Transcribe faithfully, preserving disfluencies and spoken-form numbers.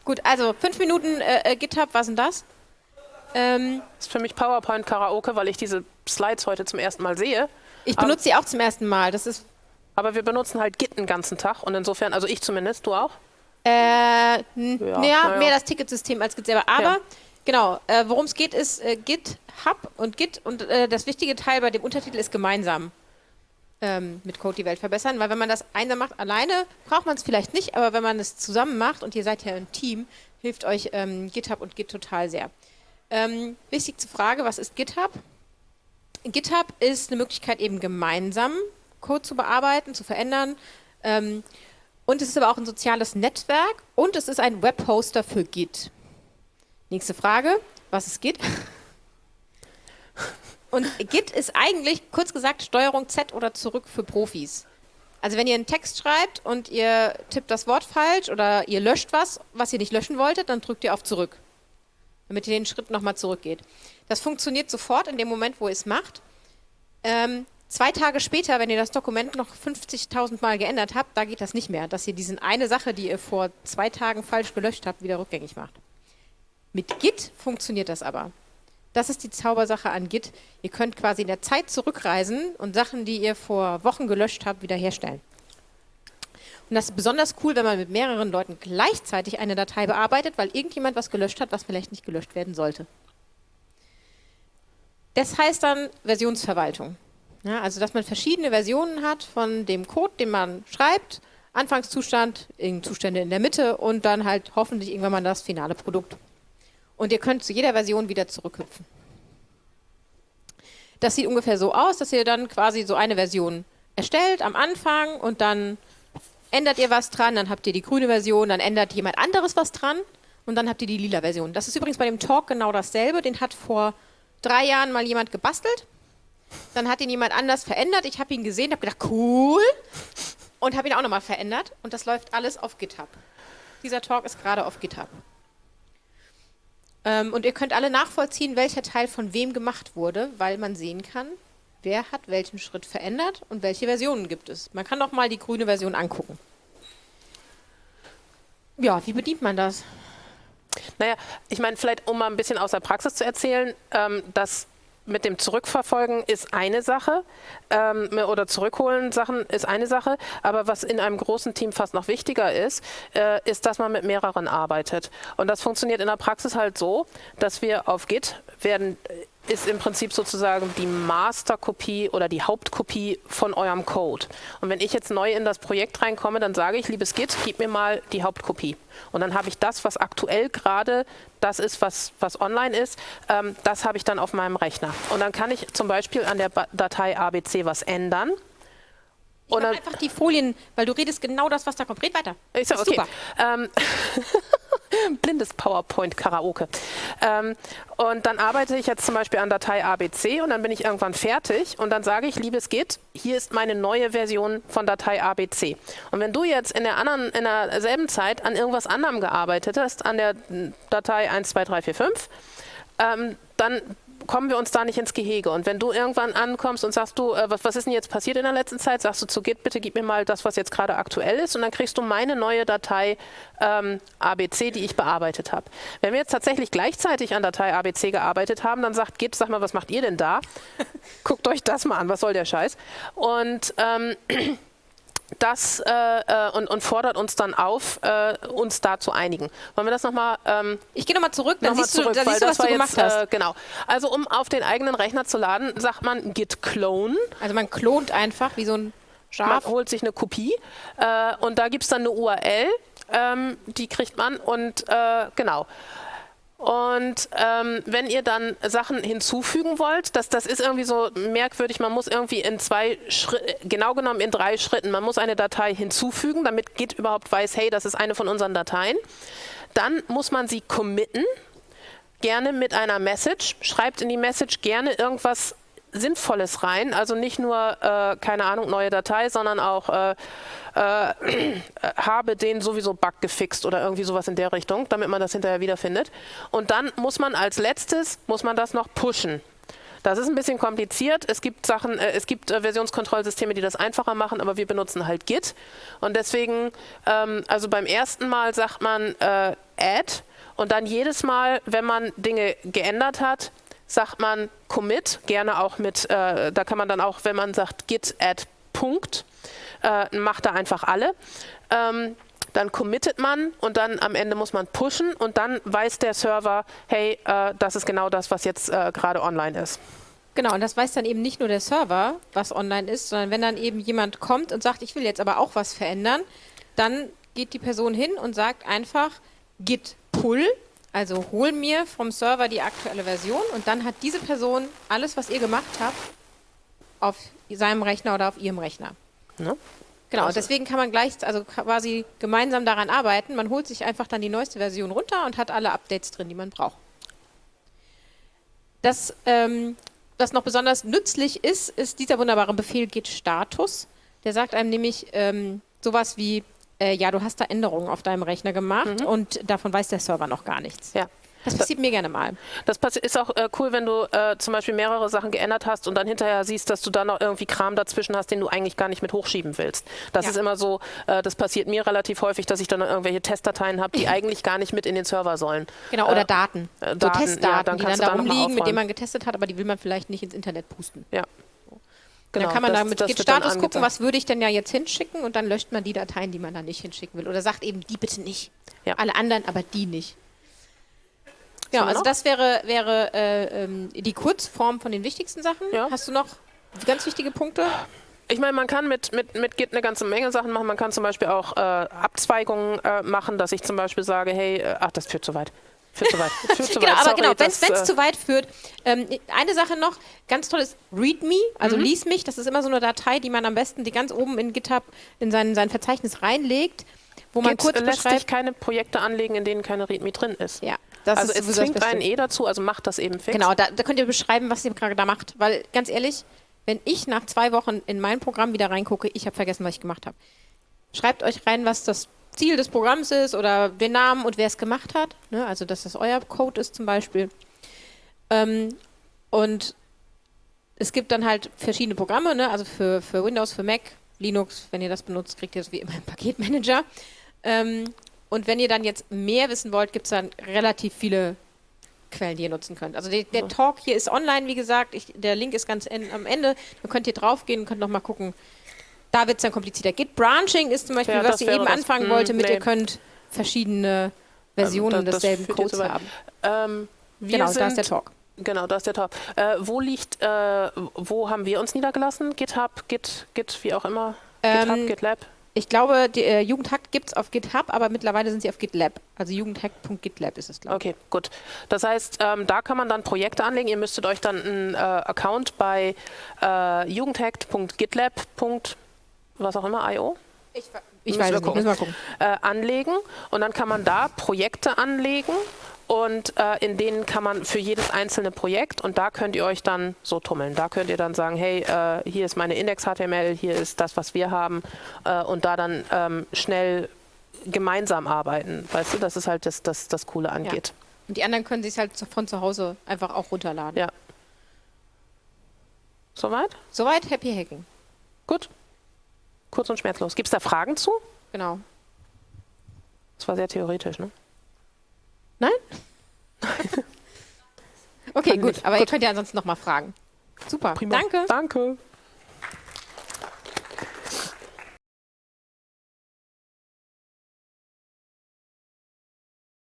Gut, also fünf Minuten äh, GitHub, was ist denn das? Ähm, das ist für mich PowerPoint-Karaoke, weil ich diese Slides heute zum ersten Mal sehe. Ich benutze sie auch zum ersten Mal. Das ist aber wir benutzen halt Git den ganzen Tag und insofern, also ich zumindest, du auch? Äh, ja, Ja, naja, naja. mehr das Ticketsystem als Git selber. Aber Ja. genau, äh, worum es geht, ist äh, GitHub und Git. Und äh, das wichtige Teil bei dem Untertitel ist gemeinsam ähm, mit Code die Welt verbessern. Weil wenn man das einsam macht, alleine braucht man es vielleicht nicht. Aber wenn man es zusammen macht und ihr seid ja ein Team, hilft euch ähm, GitHub und Git total sehr. Ähm, wichtigste Frage, was ist GitHub? GitHub ist eine Möglichkeit, eben gemeinsam Code zu bearbeiten, zu verändern. Ähm, Und es ist aber auch ein soziales Netzwerk und es ist ein Webhoster für Git. Nächste Frage, was ist Git? Und Git ist eigentlich, kurz gesagt, Steuerung Z oder zurück für Profis. Also wenn ihr einen Text schreibt und ihr tippt das Wort falsch oder ihr löscht was, was ihr nicht löschen wolltet, dann drückt ihr auf zurück, damit ihr den Schritt nochmal zurückgeht. Das funktioniert sofort in dem Moment, wo ihr es macht. Ähm, Zwei Tage später, wenn ihr das Dokument noch fünfzigtausend Mal geändert habt, da geht das nicht mehr, dass ihr diese eine Sache, die ihr vor zwei Tagen falsch gelöscht habt, wieder rückgängig macht. Mit Git funktioniert das aber. Das ist die Zaubersache an Git. Ihr könnt quasi in der Zeit zurückreisen und Sachen, die ihr vor Wochen gelöscht habt, wiederherstellen. Und das ist besonders cool, wenn man mit mehreren Leuten gleichzeitig eine Datei bearbeitet, weil irgendjemand was gelöscht hat, was vielleicht nicht gelöscht werden sollte. Das heißt dann Versionsverwaltung. Ja, also, dass man verschiedene Versionen hat von dem Code, den man schreibt, Anfangszustand, Zustände in der Mitte und dann halt hoffentlich irgendwann mal das finale Produkt. Und ihr könnt zu jeder Version wieder zurückhüpfen. Das sieht ungefähr so aus, dass ihr dann quasi so eine Version erstellt am Anfang und dann ändert ihr was dran, dann habt ihr die grüne Version, dann ändert jemand anderes was dran und dann habt ihr die lila Version. Das ist übrigens bei dem Talk genau dasselbe, den hat vor drei Jahren mal jemand gebastelt. Dann hat ihn jemand anders verändert. Ich habe ihn gesehen, habe gedacht, cool. Und habe ihn auch nochmal verändert. Und das läuft alles auf GitHub. Dieser Talk ist gerade auf GitHub. Ähm, und ihr könnt alle nachvollziehen, welcher Teil von wem gemacht wurde, weil man sehen kann, wer hat welchen Schritt verändert und welche Versionen gibt es. Man kann doch mal die grüne Version angucken. Ja, wie bedient man das? Naja, ich meine, vielleicht um mal ein bisschen aus der Praxis zu erzählen, ähm, dass mit dem Zurückverfolgen ist eine Sache ähm, oder Zurückholen Sachen ist eine Sache, aber was in einem großen Team fast noch wichtiger ist, äh, ist, dass man mit mehreren arbeitet. Und das funktioniert in der Praxis halt so, dass wir auf Git werden, ist im Prinzip sozusagen die Masterkopie oder die Hauptkopie von eurem Code. Und wenn ich jetzt neu in das Projekt reinkomme, dann sage ich, liebes Git, gib mir mal die Hauptkopie. Und dann habe ich das, was aktuell gerade das ist, was, was online ist, ähm, das habe ich dann auf meinem Rechner. Und dann kann ich zum Beispiel an der ba Datei A B C was ändern. Ich mach einfach die Folien, weil du redest genau das, was da kommt. Red weiter. Ich sag, okay. Super. Ähm, blindes PowerPoint-Karaoke. Ähm, und dann arbeite ich jetzt zum Beispiel an Datei A B C und dann bin ich irgendwann fertig und dann sage ich, liebes Git, hier ist meine neue Version von Datei A B C. Und wenn du jetzt in der anderen, in derselben Zeit an irgendwas anderem gearbeitet hast, an der Datei eins, zwei, drei, vier, fünf, ähm, dann kommen wir uns da nicht ins Gehege. Und wenn du irgendwann ankommst und sagst du, äh, was, was ist denn jetzt passiert in der letzten Zeit, sagst du zu Git, bitte gib mir mal das, was jetzt gerade aktuell ist und dann kriegst du meine neue Datei ähm, A B C, die ich bearbeitet habe. Wenn wir jetzt tatsächlich gleichzeitig an Datei A B C gearbeitet haben, dann sagt Git, sag mal, was macht ihr denn da? Guckt euch das mal an, was soll der Scheiß? Und ähm, das äh, und, und fordert uns dann auf, äh, uns da zu einigen. Wollen wir das nochmal? Ähm, ich gehe nochmal zurück, dann noch siehst, zurück, du, dann siehst du, was du gemacht jetzt, hast. Äh, genau. Also um auf den eigenen Rechner zu laden, sagt man git clone. Also man klont einfach wie so ein Schaf. Man holt sich eine Kopie äh, und da gibt es dann eine U R L, ähm, die kriegt man und äh, genau. Und ähm, wenn ihr dann Sachen hinzufügen wollt, das, das ist irgendwie so merkwürdig, man muss irgendwie in zwei Schritten, genau genommen in drei Schritten, man muss eine Datei hinzufügen, damit Git überhaupt weiß, hey, das ist eine von unseren Dateien. Dann muss man sie committen, gerne mit einer Message, schreibt in die Message gerne irgendwas Sinnvolles rein, also nicht nur, äh, keine Ahnung, neue Datei, sondern auch äh, äh, habe den sowieso Bug gefixt oder irgendwie sowas in der Richtung, damit man das hinterher wiederfindet. Und dann muss man als letztes, muss man das noch pushen. Das ist ein bisschen kompliziert. Es gibt Sachen, äh, es gibt äh, Versionskontrollsysteme, die das einfacher machen, aber wir benutzen halt Git. Und deswegen, ähm, also beim ersten Mal sagt man äh, add und dann jedes Mal, wenn man Dinge geändert hat, sagt man commit, gerne auch mit, äh, da kann man dann auch, wenn man sagt git add Punkt, äh, macht da einfach alle. Ähm, dann committet man und dann am Ende muss man pushen und dann weiß der Server, hey, äh, das ist genau das, was jetzt äh, gerade online ist. Genau, und das weiß dann eben nicht nur der Server, was online ist, sondern wenn dann eben jemand kommt und sagt, ich will jetzt aber auch was verändern, dann geht die Person hin und sagt einfach git pull, also hol mir vom Server die aktuelle Version und dann hat diese Person alles, was ihr gemacht habt, auf seinem Rechner oder auf ihrem Rechner. Ne? Genau, Also- deswegen kann man gleich, also quasi gemeinsam daran arbeiten. Man holt sich einfach dann die neueste Version runter und hat alle Updates drin, die man braucht. Das, ähm, was noch besonders nützlich ist, ist dieser wunderbare Befehl git Status. Der sagt einem nämlich ähm, sowas wie, äh, ja, du hast da Änderungen auf deinem Rechner gemacht Mhm. und davon weiß der Server noch gar nichts. Ja. Das passiert mir gerne mal. Das passi- ist auch äh, cool, wenn du äh, zum Beispiel mehrere Sachen geändert hast und dann hinterher siehst, dass du dann noch irgendwie Kram dazwischen hast, den du eigentlich gar nicht mit hochschieben willst. Das Ja. ist immer so, äh, das passiert mir relativ häufig, dass ich dann noch irgendwelche Testdateien habe, die eigentlich gar nicht mit in den Server sollen. Genau, oder Äh, Daten. äh, So Daten, ja, Testdaten, dann die dann kannst da du da noch mal rumliegen, mit denen aufräumen. man getestet hat, aber die will man vielleicht nicht ins Internet pusten. Ja. Genau, Dann kann man das- da mit das Git wird dann Status gucken, angezeigt. was würde ich denn ja jetzt hinschicken und dann löscht man die Dateien, die man da nicht hinschicken will. Oder sagt eben, die bitte nicht. Ja. Alle anderen, aber die nicht. Ja, wir also noch? das wäre, wäre äh, ähm, die Kurzform von den wichtigsten Sachen. Ja. Hast du noch ganz wichtige Punkte? Ich meine, man kann mit, mit, mit Git eine ganze Menge Sachen machen. Man kann zum Beispiel auch äh, Abzweigungen äh, machen, dass ich zum Beispiel sage, hey, äh, ach, das führt zu weit. Führt zu weit. Führt zu Genau, weit. aber Sorry, genau, wenn es das, äh, zu weit führt. Ähm, eine Sache noch, ganz toll ist README, also Mhm. lies mich. Das ist immer so eine Datei, die man am besten die ganz oben in GitHub in sein, sein Verzeichnis reinlegt, wo man Git kurz lässt sich beschreibt. keine Projekte anlegen, in denen keine README drin ist. Ja, das Also ist es sowieso das zwingt Beste. einen eh dazu, also macht das eben fix. Genau, da, da könnt ihr beschreiben, was ihr gerade da macht. Weil, ganz ehrlich, wenn ich nach zwei Wochen in mein Programm wieder reingucke, ich habe vergessen, was ich gemacht habe. Schreibt euch rein, was das Ziel des Programms ist oder den Namen und wer es gemacht hat. Ne? Also, dass das euer Code ist zum Beispiel. Ähm, und es gibt dann halt verschiedene Programme, ne? Also für, für Windows, für Mac, Linux, wenn ihr das benutzt, kriegt ihr das wie immer im Paketmanager. Ähm, und wenn ihr dann jetzt mehr wissen wollt, gibt es dann relativ viele Quellen, die ihr nutzen könnt. Also die, der Talk hier ist online, wie gesagt. Ich, der Link ist ganz en, am Ende. Da könnt ihr draufgehen und könnt nochmal gucken. Da wird es dann komplizierter. Git Branching ist zum Beispiel, Ja, was das ihr wäre eben das. anfangen Hm, wollte, mit nee. ihr könnt verschiedene Versionen Ähm, da- das desselben führt jetzt Codes so weit. haben. Ähm, wir Genau, sind, da ist der Talk. Genau, da ist der Talk. Äh, wo liegt, äh, wo haben wir uns niedergelassen? GitHub, Git, Git, wie auch immer. Ähm, GitHub, GitLab. Ich glaube, die äh, Jugendhack gibt es auf GitHub, aber mittlerweile sind sie auf GitLab. Also jugendhack Punkt gitlab ist es, glaube ich. Okay, gut. Das heißt, ähm, da kann man dann Projekte anlegen. Ihr müsstet euch dann einen äh, Account bei äh, jugendhack Punkt gitlab. was auch immer, I O Ich, ich Müssen weiß wir es nicht, gucken. müssen wir gucken. äh, anlegen und dann kann man da Projekte anlegen und äh, in denen kann man für jedes einzelne Projekt und da könnt ihr euch dann so tummeln. Da könnt ihr dann sagen, hey, äh, hier ist meine Index-H T M L, hier ist das, was wir haben äh, und da dann ähm, schnell gemeinsam arbeiten. Weißt du, das ist halt das, das, das Coole angeht. Und die anderen können sich halt zu- von zu Hause einfach auch runterladen. Ja. Soweit? Soweit Happy Hacking. Gut. Kurz und schmerzlos. Gibt es da Fragen zu? Genau. Das war sehr theoretisch, ne? Nein? Okay, Kann gut. nicht. Aber ihr Gut. könnt ja ansonsten nochmal fragen. Super. Prima. Danke. Danke.